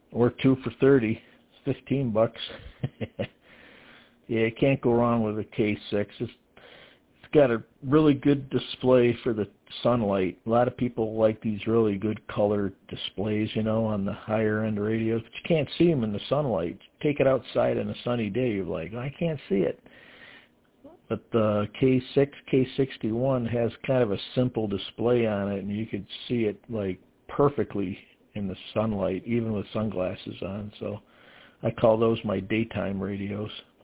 or 2 for $30, $15. Yeah, you can't go wrong with a K6. It's got a really good display for the sunlight. A lot of people like these really good color displays, on the higher end radios, but you can't see them in the sunlight. Take it outside on a sunny day, you're like, I can't see it. But the K6, K61 has kind of a simple display on it, and you could see it like perfectly in the sunlight, even with sunglasses on. So I call those my daytime radios.